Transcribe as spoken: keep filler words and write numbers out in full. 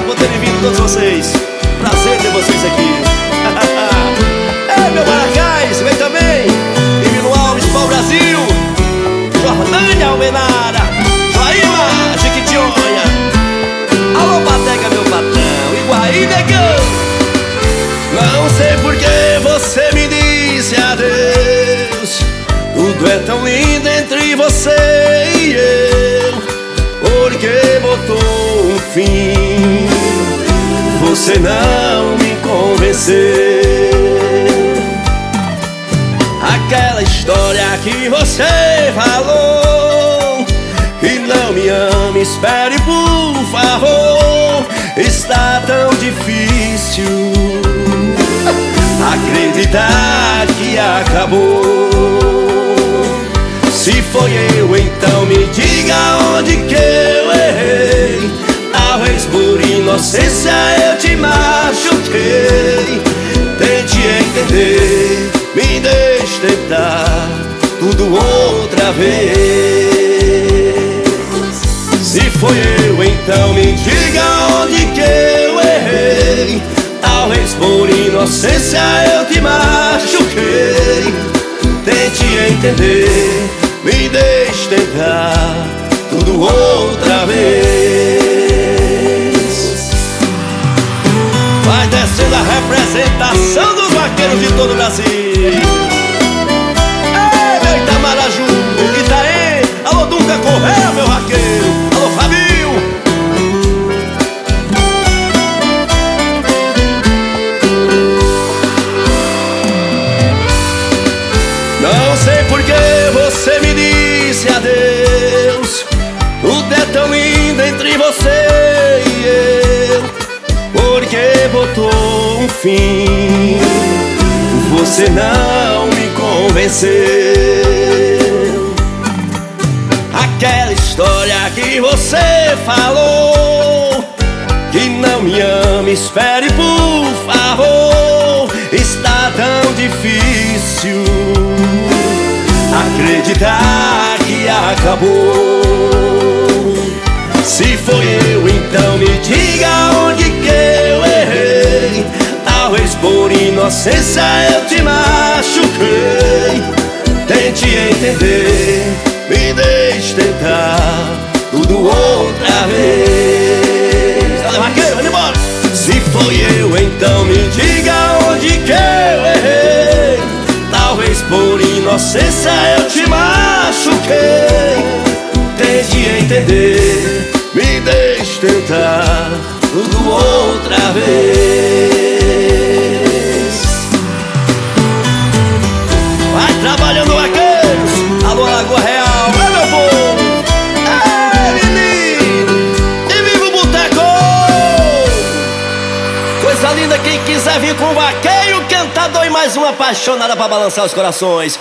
obrigado por terem vindo todos vocês. Prazer ter vocês aqui. É, meu Maracás, vem também. Divino Alves, Pau Brasil, Jordânia Almenara, Joaíma, Jequitinhonha. Alô, Batega, meu patrão, Iguaí, negão. Não sei por que você me disse adeus. Tudo é tão lindo entre você e eu. Porque botou um fim, você não me convenceu. Aquela história que você falou, que não me ama, espere por favor. Está tão difícil acreditar que acabou. Se foi eu, então me diga onde que eu errei. Talvez por inocência eu te machuquei. Tente entender, me deixe tentar tudo outra vez. Se foi eu, então me diga onde que eu errei. Talvez por inocência eu te machuquei. Tente entender, me deixe tentar tudo outra vez. Vai descendo a representação dos vaqueiros de todo o Brasil. Ei, meu Itamaraju, Itaê, alô Dunga Correia, meu vaqueiro, alô Fabinho. Não sei por que você me disse adeus. Tudo é tão lindo entre você e eu. Porque botou um fim, você não me convenceu. Aquela história que você falou, que não me ama, espere por favor. Está tão difícil acreditar que acabou. Se foi eu, então me diga onde que eu errei. Talvez por inocência eu te machuquei. Tente entender, me deixe tentar tudo outra vez. Olha, vaqueiro, vai embora. Se foi eu, então me diga onde que eu errei. Talvez por inocência eu te machuquei. Tente entender, me deixe tentar tudo outra vez. Vai trabalhando, vaqueiros. Alô, Lagoa Real, é meu povo. É, menino. E viva o boteco. Coisa linda, quem quiser vir com o vaqueiro cantador e mais uma apaixonada pra balançar os corações.